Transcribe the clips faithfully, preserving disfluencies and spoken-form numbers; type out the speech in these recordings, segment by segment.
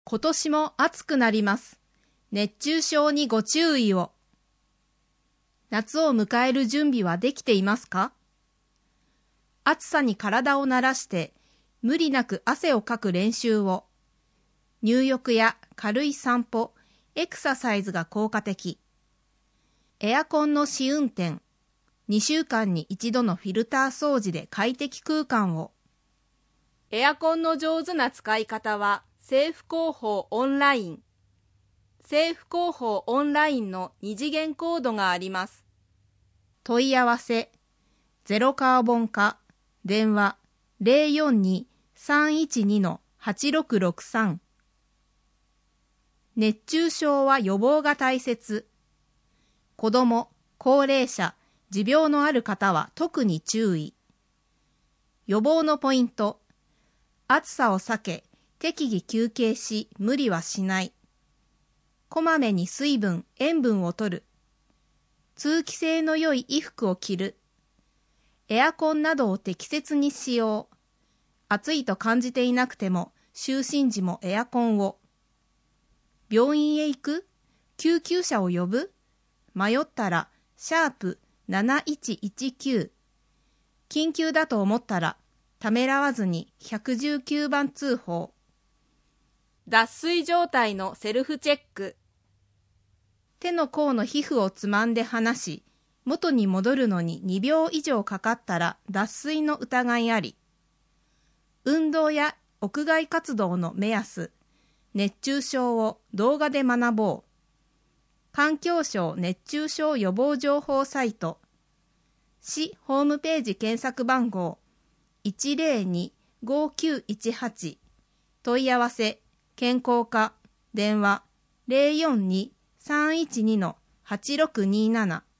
今年も暑くなります。熱中症にご注意を。夏を迎える準備はできていますか？暑さに体を慣らして無理なく汗をかく練習を。入浴や軽い散歩、エクササイズが効果的。エアコンの試運転。にしゅうかんに一度のフィルター掃除で快適空間を。エアコンの上手な使い方は政府広報オンライン。政府広報オンラインの二次元コードがあります。問い合わせ、ゼロカーボン化、電話 ゼロよんに さんいちに はちろくろくさん。熱中症は予防が大切。子ども、高齢者、持病のある方は特に注意。予防のポイント。暑さを避け、適宜休憩し、無理はしない。こまめに水分、塩分を取る。通気性の良い衣服を着る。エアコンなどを適切に使用。暑いと感じていなくても、就寝時もエアコンを。病院へ行く？救急車を呼ぶ？迷ったら、シャープなないちいちきゅう。緊急だと思ったら、ためらわずにいちいちきゅうばん通報。脱水状態のセルフチェック。手の甲の皮膚をつまんで離し、元に戻るのににびょう以上かかったら脱水の疑いあり。運動や屋外活動の目安、熱中症を動画で学ぼう。環境省熱中症予防情報サイト。市ホームページ検索番号 いちゼロに ごきゅういちはち。問い合わせ、健康課、電話 ゼロよんに さんいちに はちろくになな。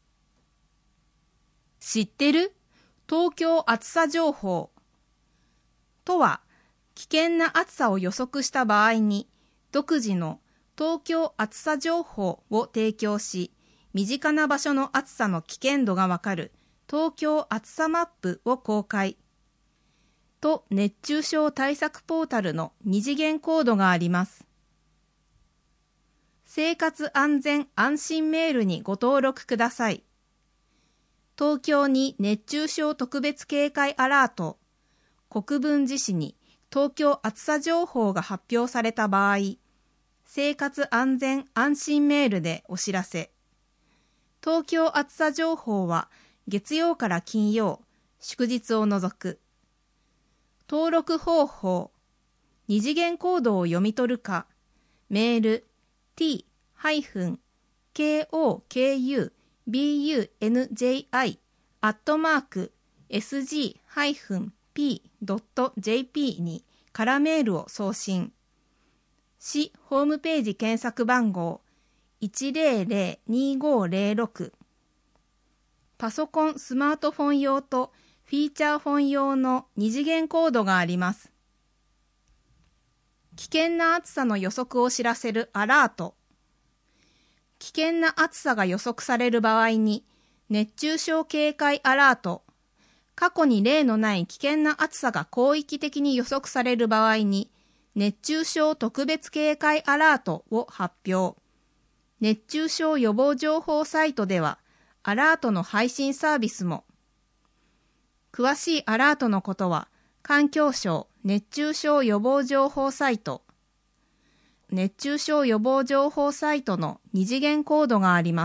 知ってる？東京暑さ情報。都は、危険な暑さを予測した場合に、独自の東京暑さ情報を提供し、身近な場所の暑さの危険度がわかる東京暑さマップを公開。都熱中症対策ポータルの二次元コードがあります。生活安全安心メールにご登録ください。東京に熱中症特別警戒アラート、国分寺市に東京暑さ情報が発表された場合、生活安全安心メールでお知らせ。東京暑さ情報は月曜から金曜、祝日を除く。登録方法、二次元コードを読み取るか、メール ティー ケーオーケーユービーユーエヌジェイアイ アットマーク エスジー ピー ドット ジェーピー に空メールを送信。市ホームページ検索番号 いちゼロゼロにごゼロろく。パソコン、スマートフォン用とフィーチャーフォン用の二次元コードがあります。危険な暑さの予測を知らせるアラート。危険な暑さが予測される場合に、熱中症警戒アラート、過去に例のない危険な暑さが広域的に予測される場合に、熱中症特別警戒アラートを発表。熱中症予防情報サイトでは、アラートの配信サービスも。詳しいアラートのことは、環境省熱中症予防情報サイト、熱中症予防情報サイトの二次元コードがあります。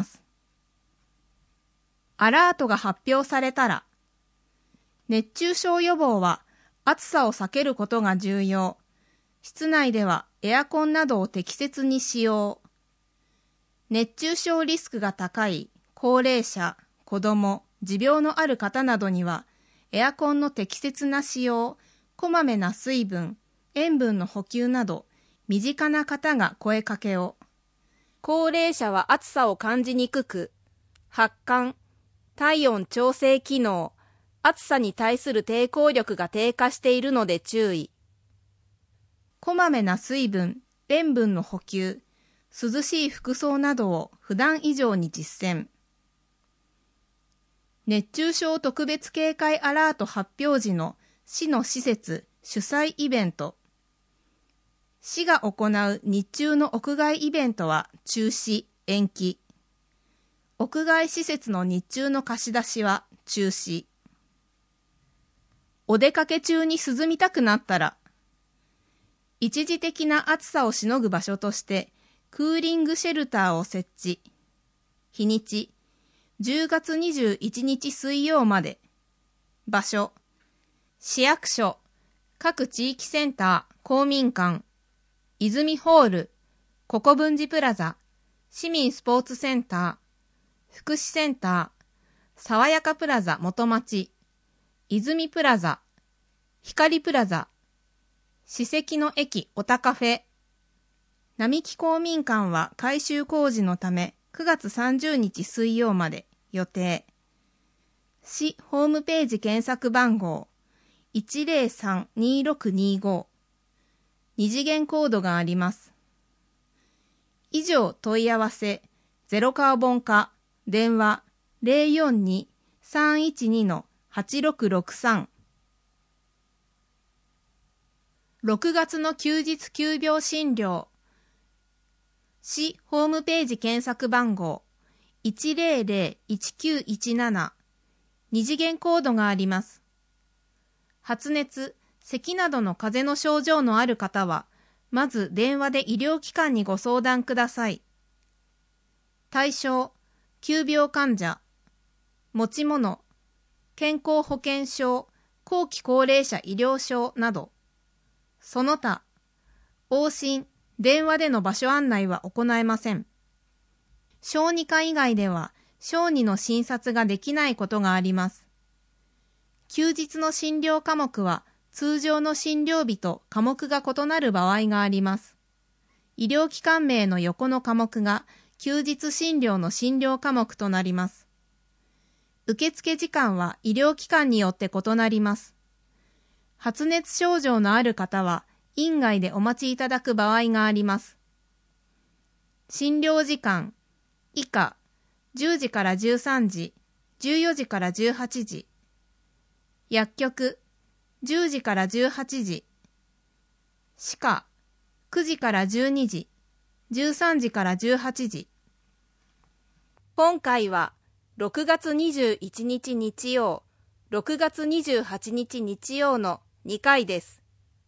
アラートが発表されたら、熱中症予防は暑さを避けることが重要。室内ではエアコンなどを適切に使用。熱中症リスクが高い高齢者、子ども、持病のある方などには、エアコンの適切な使用、こまめな水分、塩分の補給など、身近な方が声かけを。高齢者は暑さを感じにくく、発汗、体温調整機能、暑さに対する抵抗力が低下しているので注意。こまめな水分、塩分の補給、涼しい服装などを普段以上に実践。熱中症特別警戒アラート発表時の市の施設主催イベント。 市が行う日中の屋外イベントは中止、延期。屋外施設の日中の貸し出しは中止。お出かけ中に涼みたくなったら、一時的な暑さをしのぐ場所としてクーリングシェルターを設置。日にち、じゅうがつにじゅういちにち水曜まで。場所、市役所、各地域センター、公民館、泉ホール、国分寺プラザ、市民スポーツセンター、福祉センター、爽やかプラザ元町、泉プラザ、光プラザ、史跡の駅おたカフェ。並木公民館は改修工事のためくがつさんじゅうにち水曜まで予定。市ホームページ検索番号 いちぜろさんにろくにご。二次元コードがあります。以上問い合わせ、ゼロカーボン化、電話 ゼロよんに さんいちに はちろくろくさん。ろくがつの休日急病診療。市ホームページ検索番号 いちぜろぜろいちきゅういちなな。二次元コードがあります。発熱、咳などの風邪の症状のある方は、まず電話で医療機関にご相談ください。対象、急病患者、持ち物、健康保険証、後期高齢者医療証など、その他、往診、電話での場所案内は行えません。小児科以外では、小児の診察ができないことがあります。休日の診療科目は、通常の診療日と科目が異なる場合があります。医療機関名の横の科目が休日診療の診療科目となります。受付時間は医療機関によって異なります。発熱症状のある方は院外でお待ちいただく場合があります。診療時間以下じゅうじからじゅうさんじ、じゅうよじからじゅうはちじ。薬局じゅうじからじゅうはちじ。歯科くじからじゅうにじ、じゅうさんじからじゅうはちじ。今回はろくがつにじゅういちにち日曜、ろくがつにじゅうはちにち日曜のにかいです。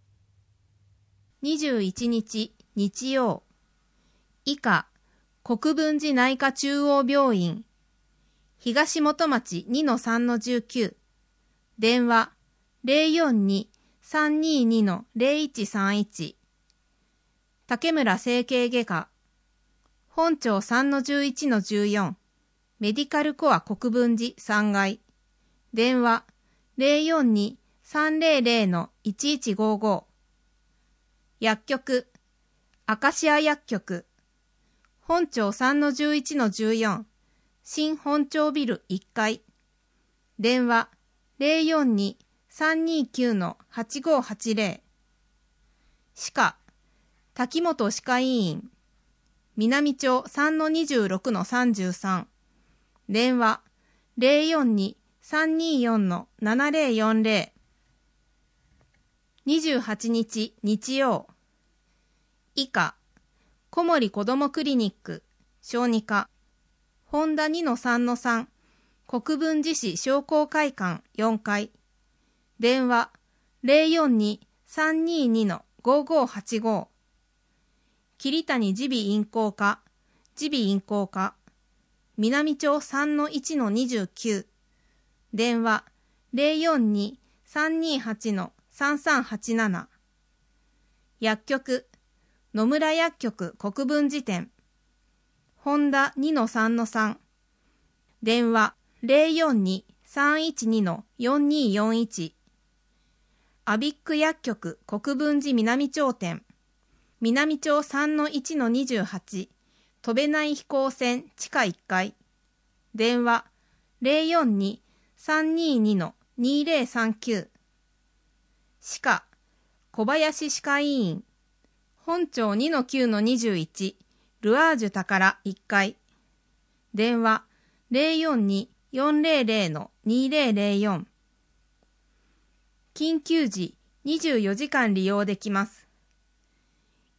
にじゅういちにち日曜、以下、国分寺内科中央病院、東元町 にのさんのじゅうきゅう、電話 ゼロよんに さんにに ゼロいちさんいち、竹村整形外科、本町 さんのじゅういちのじゅうよん、メディカルコア国分寺さんがい、電話 ゼロよんに さんぜろぜろ のいちいちごご、薬局、アカシア薬局、本町 さんのじゅういちのじゅうよん、新本町ビルいっかい、電話 ゼロよんに さんにきゅう のはちごはちぜろ、歯科、滝本歯科医院、南町 さんのにじゅうろくのさんじゅうさん、電話 ゼロよんに さんによん のななぜろよんぜろ。にじゅうはちにち日曜、以下、小森子どもクリニック、小児科、本田 にのさんのさん、国分寺市商工会館よんかい、電話 ゼロよんに さんにに のごごはちご、桐谷耳鼻咽喉科、耳鼻咽喉科、南町 さんのいちのにじゅうきゅう、電話 ゼロよんに さんにはち のさんさんはちなな、薬局、野村薬局国分寺店、本田 にのさんのさん、電話 ゼロよんに さんいちに のよんによんいち、アビック薬局国分寺南町店、南町 さんのいちのにじゅうはち、飛べない飛行船地下いっかい、電話 ゼロよんに さんにに のにぜろさんきゅう、歯科、小林歯科医院、本町 にのきゅうのにじゅういち、ルアージュ宝いっかい、電話 ゼロよんに よんぜろぜろ のにぜろぜろよん、緊急時にじゅうよじかん利用できます。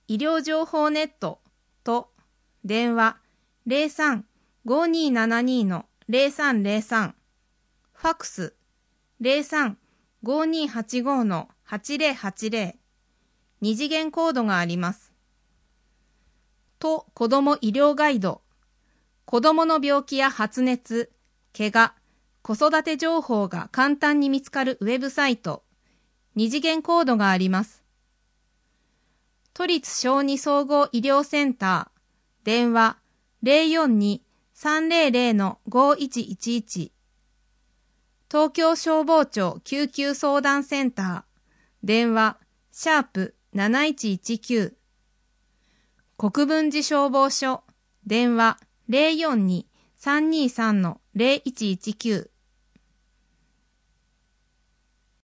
医療情報ネットと電話 ゼロさん ごにーななに のゼロさんゼロさん、ファックス ゼロさん ごにーはちご のはちゼロはちゼロ、二次元コードがあります。と子ども医療ガイド、子どもの病気や発熱、怪我、子育て情報が簡単に見つかるウェブサイト、二次元コードがあります。都立小児総合医療センター、電話 ゼロよんに さんゼロゼロ のごいちいちいち、東京消防庁救急相談センター、電話シャープなないちいちきゅう、国分寺消防署、電話 ゼロよんに さんにさん のゼロいちいちきゅう、